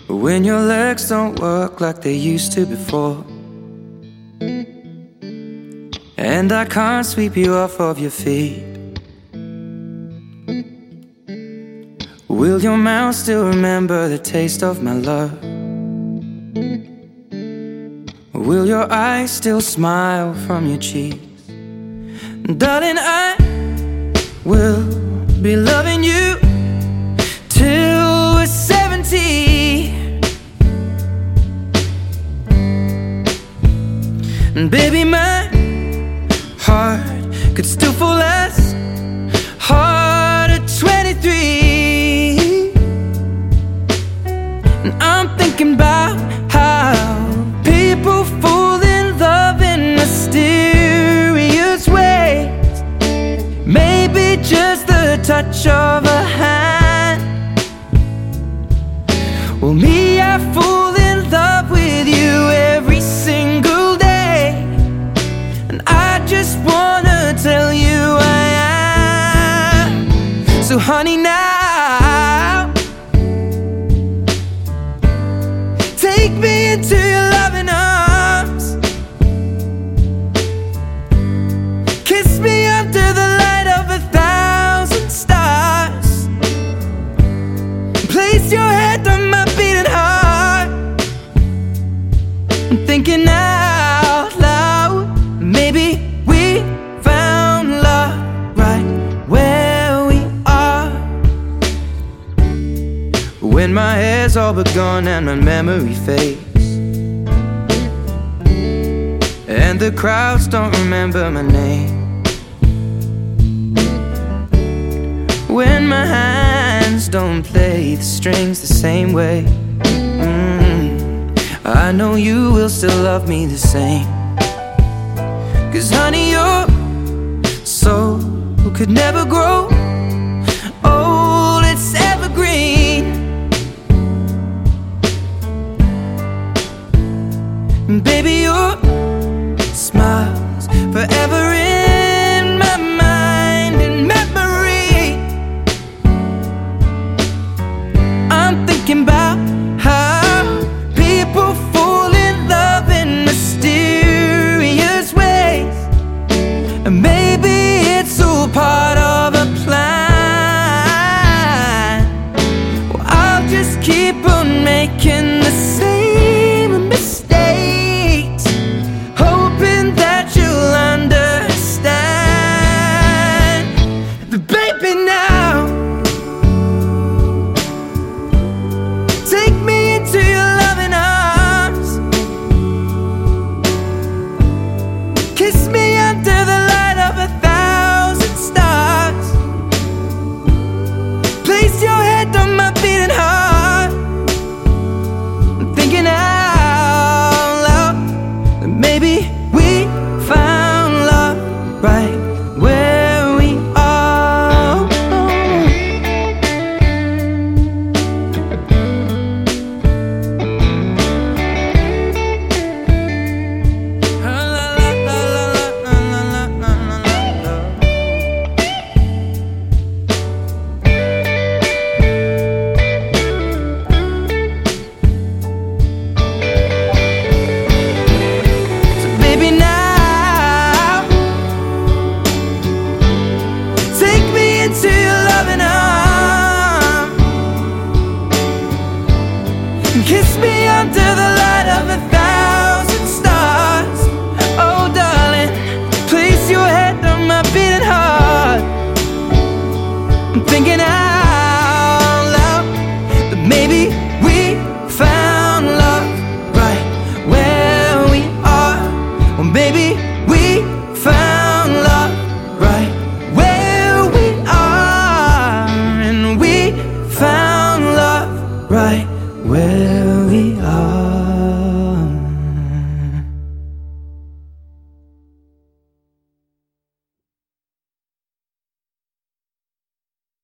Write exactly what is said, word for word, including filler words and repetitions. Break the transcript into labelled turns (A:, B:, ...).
A: When your legs don't work like they used to before, and I can't sweep you off of your feet, will your mouth still remember the taste of my love? Will your eyes still smile from your cheeks? Darling, I will be loving you till we're seventy. And baby, my heart could still fall as hard at twenty-three. And I'm thinking about how people fall in love in mysterious ways. Maybe just the touch of a hand. Well, me, I fall in love with you every single day, and I just wanna tell you I am. So honey, now take me into your loving arms. Kiss me under the light of a thousand stars. Place your head on my beating heart. I'm thinking out loud, maybe we found love right where we are. When my hair's all but gone and my memory fades, and the crowds don't remember my name, when my hands don't play the strings the same way, mm, I know you will still love me the same. 'Cause honey, your soul could never grow old, it's evergreen. And baby, your smile's forever in my mind and memory. I'm thinking about how people fall in love in mysterious ways, and maybe it's all part of a plan. Well, I'll just keep on making the same mistakes, hoping that you'll understand. But baby, now take me into your loving arms. Kiss me under the light of a thousand stars. Place your head on my beating heart. I'm thinking out loud that maybe we found love right where we are. So baby, now take me into your loving arms. Kiss me under the light of a thousand stars. Oh darling, place your head on my beating heart. I'm thinking out loud that maybe we found love right where we are. Or maybe we found love right where we are. And we found love right where we are.